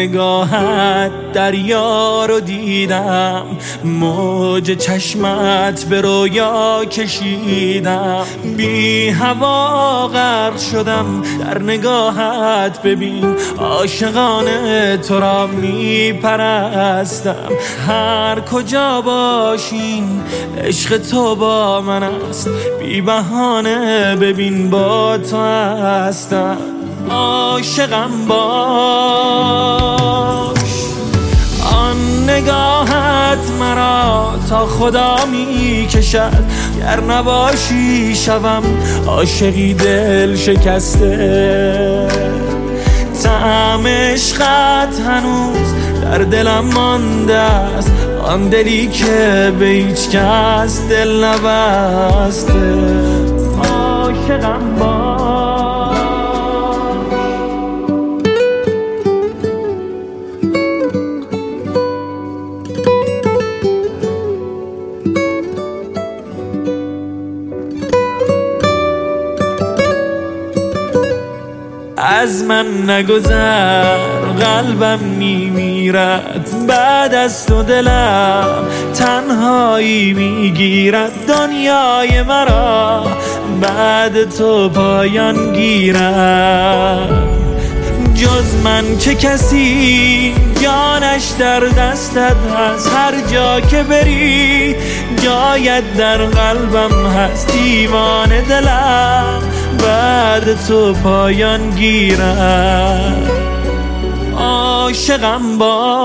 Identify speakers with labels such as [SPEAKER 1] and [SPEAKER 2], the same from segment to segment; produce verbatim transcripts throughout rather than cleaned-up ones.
[SPEAKER 1] نگاهت دریا رو دیدم، موج چشمت به رویا کشیدم، بی هوا غرق شدم در نگاهت. ببین عاشقانه تو را می پرستم، هر کجا باشیم عشق تو با من است، بی بهانه ببین با تو هستم. عاشقم باش، آن نگاهت مرا تا خدا می کشد، گر نباشی شوم عاشقی دل شکسته. طعم عشقت هنوز در دلم مانده است، آن دلی که به هیچ کس دل نبسته. عاشقم باش. از من نگذر قلبم میمیرد، بعد از تو دلم تنهایی میگیرد، دنیای مرا بعد تو پایان گیرد. جز من چه کسی جانش در دستت هست، هر جا که بری جایت در قلبم هست، دیوانه دلم بعد تو پایان گیرد. عاشقم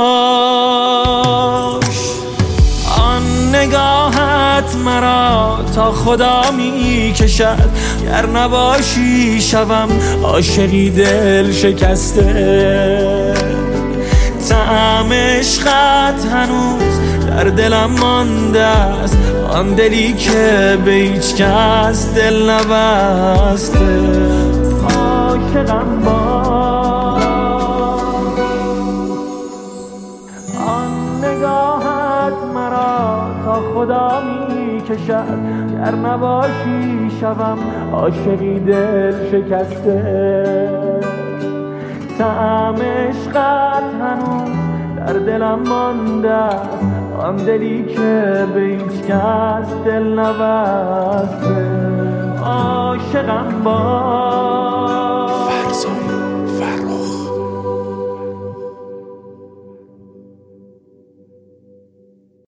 [SPEAKER 1] باش، آن نگاهت مرا تا خدا می کشد، گر نباشی شوم عاشقی دل شکسته. طعم عشقت هنوز در دلم مانده است، آن دلی که به هیچ کس دل نبسته. عاشقم باش، آن نگاهت مرا تا خدا می کشد، گر نباشی شوم عاشقی دل شکسته. طعم عشقت هنوز در دلم مانده است، آن دلی که به هیچ کس دل نبسته. عاشقم باش.